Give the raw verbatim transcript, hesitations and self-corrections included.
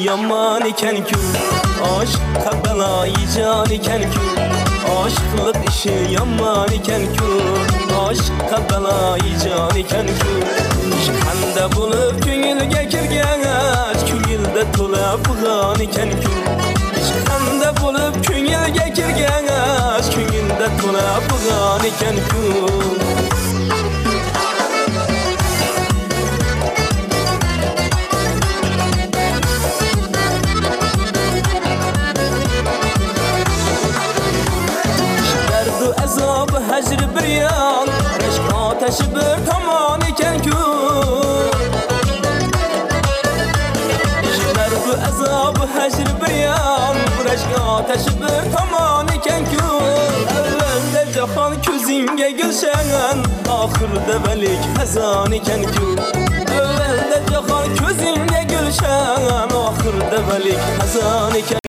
yaman iken-ku, aşıqqa bəlayi can iken-ku, aşıqlıq işi yaman iken-ku, aşıqqa bəlayi can iken-ku. Şıxanda bulub köngülgə kirgəç, köngüldə tola buğan iken-ku. Şıxanda bulub köngülgə kirgəç, köngüldə tola buğan iken-ku. Azab hecr bir yan, reşk ateşi bir taman iken-ku. Derdu azab hecr bir yan, reşk ateşi bir taman iken-ku. Evvelde cahan közünge gülşen, ahırda velik hazan iken-ku. Evvelde cahan közünge gülşen, ahırda velik hazan iken-ku.